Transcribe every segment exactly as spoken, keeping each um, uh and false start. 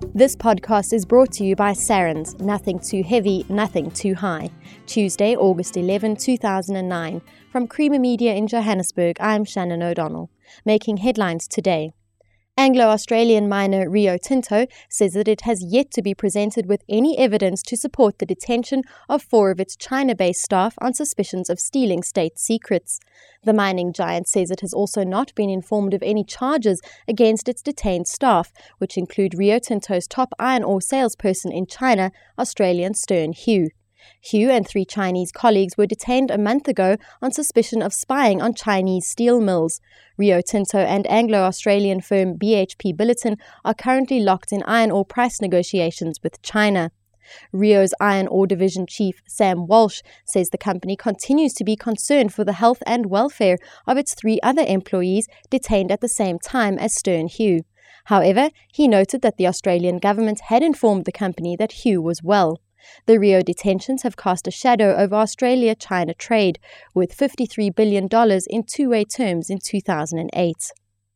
This podcast is brought to you by Sarens, nothing too heavy, nothing too high. Tuesday, August eleventh, two thousand nine. From Creamer Media in Johannesburg, I'm Shannon O'Donnell. Making headlines today. Anglo-Australian miner Rio Tinto says that it has yet to be presented with any evidence to support the detention of four of its China-based staff on suspicions of stealing state secrets. The mining giant says it has also not been informed of any charges against its detained staff, which include Rio Tinto's top iron ore salesperson in China, Australian Stern Hu. Hu and three Chinese colleagues were detained a month ago on suspicion of spying on Chinese steel mills. Rio Tinto and Anglo-Australian firm B H P Billiton are currently locked in iron ore price negotiations with China. Rio's iron ore division chief, Sam Walsh, says the company continues to be concerned for the health and welfare of its three other employees detained at the same time as Stern Hu. However, he noted that the Australian government had informed the company that Hu was well. The Rio detentions have cast a shadow over Australia-China trade, with fifty-three billion dollars in two-way terms in two thousand eight.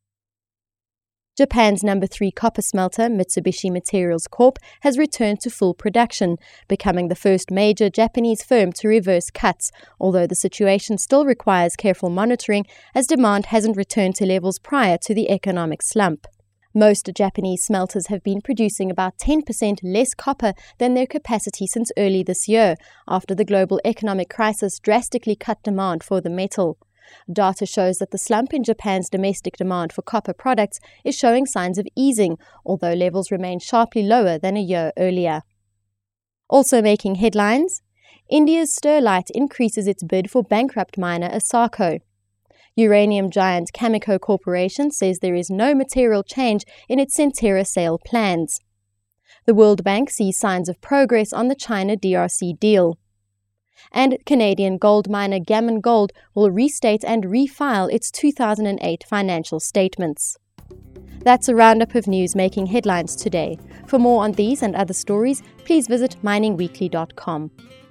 Japan's number three copper smelter, Mitsubishi Materials Corporation, has returned to full production, becoming the first major Japanese firm to reverse cuts, although the situation still requires careful monitoring as demand hasn't returned to levels prior to the economic slump. Most Japanese smelters have been producing about ten percent less copper than their capacity since early this year, after the global economic crisis drastically cut demand for the metal. Data shows that the slump in Japan's domestic demand for copper products is showing signs of easing, although levels remain sharply lower than a year earlier. Also making headlines, India's Sterlite increases its bid for bankrupt miner Asarco. Uranium giant Cameco Corporation says there is no material change in its Centerra sale plans. The World Bank sees signs of progress on the China D R C deal. And Canadian gold miner Gammon Gold will restate and refile its two thousand eight financial statements. That's a roundup of news making headlines today. For more on these and other stories, please visit mining weekly dot com.